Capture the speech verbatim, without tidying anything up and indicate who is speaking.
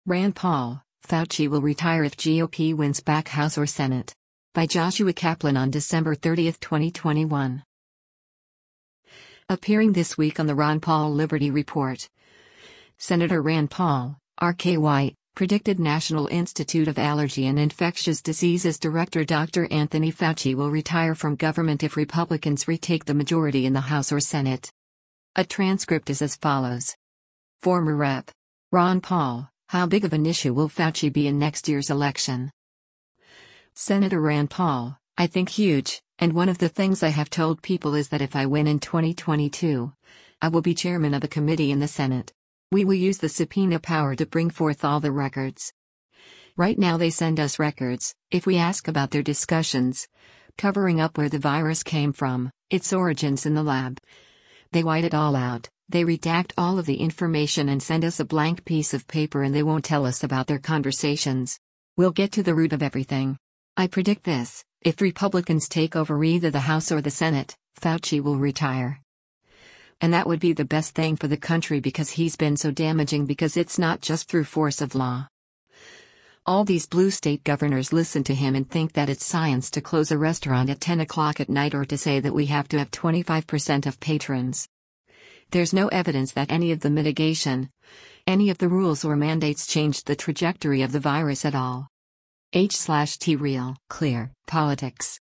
Speaker 1: Rand Paul, Fauci will retire if G O P wins back House or Senate. By Joshua Kaplan on December thirtieth, twenty twenty-one. Appearing this week on the Ron Paul Liberty Report, Senator Rand Paul, R K Y, predicted National Institute of Allergy and Infectious Diseases Director Doctor Anthony Fauci will retire from government if Republicans retake the majority in the House or Senate. A transcript is as follows. Former Representative Ron Paul, how big of an issue will Fauci be in next year's election? Senator Rand Paul, I think huge, and one of the things I have told people is that if I win in twenty twenty-two, I will be chairman of a committee in the Senate. We will use the subpoena power to bring forth all the records. Right now they send us records, if we ask about their discussions, covering up where the virus came from, its origins in the lab. They white it all out, they redact all of the information and send us a blank piece of paper, and they won't tell us about their conversations. We'll get to the root of everything. I predict this, if Republicans take over either the House or the Senate, Fauci will retire. And that would be the best thing for the country because he's been so damaging, because it's not just through force of law. All these blue state governors listen to him and think that it's science to close a restaurant at ten o'clock at night or to say that we have to have twenty-five percent of patrons. There's no evidence that any of the mitigation, any of the rules or mandates changed the trajectory of the virus at all. H slash T Real Clear Politics.